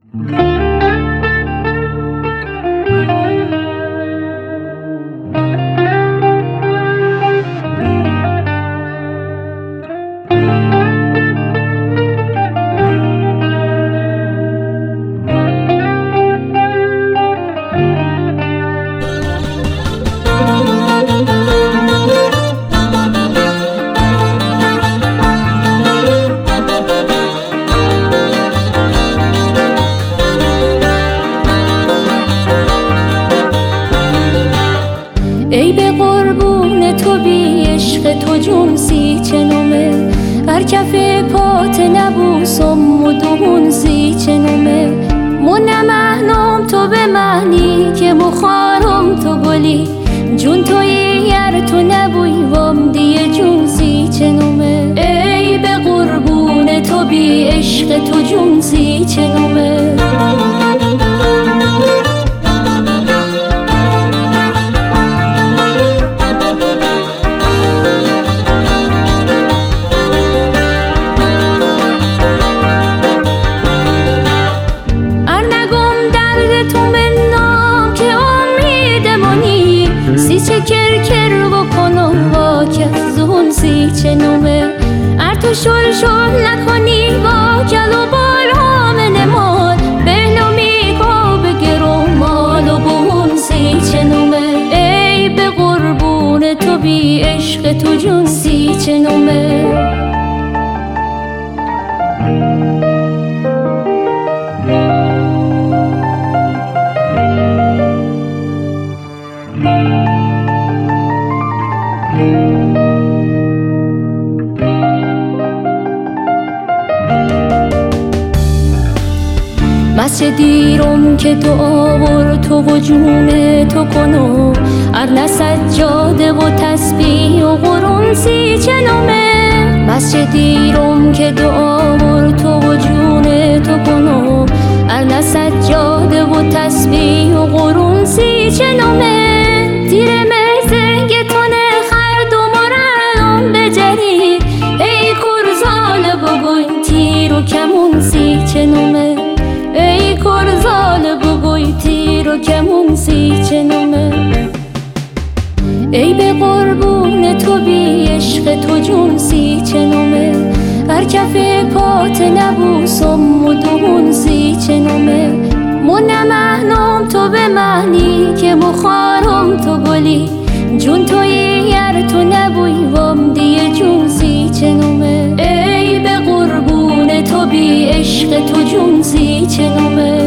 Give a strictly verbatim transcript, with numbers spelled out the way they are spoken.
ای به قربون تو بی عشق تو جون سی چنومه، هر کف پات نبوسم و دهون سی چنومه. من مهنم تو به مهنی که مخارم تو گلی، جون توی یر تو نبوی وام دیه جون سی چنومه. ای به قربون تو بی عشق تو جون سی چنومه. کر کر بکنم با کزون سی چنومه، ار تو شل شل نکنی با کل و بال همه نمال، بهلو میگو بگرم مال و بون سی چنومه. ای به قربون تو بی عشق تو جون سی چنومه. مسجد دیرم که دعا ور تو و جون تو کنو، ار سجاده و تسبیح و قرون سی چنومه. مسجد دیرم که دعا ور تو و جون تو کنو، ار سجاده و تسبیح و قرون سی چنومه. تیر مرزنگ تونه خرد و مرالم بجری، ای کرزال بگوی تیر و کمون سی چنومه. ای کرزال بگوی تیر و کمون سی چنومه. ای به قربون تو بی عشق تو جون سی چنومه، هر کف پات نبوسم و دهون سی چنومه. من مهنم تو به مهنی که مخارم تو گلی، جون توی یر تو نبوی وام دیه جون سی چنومه. ای به قربون تو بی عشق تو جون سی چنومه.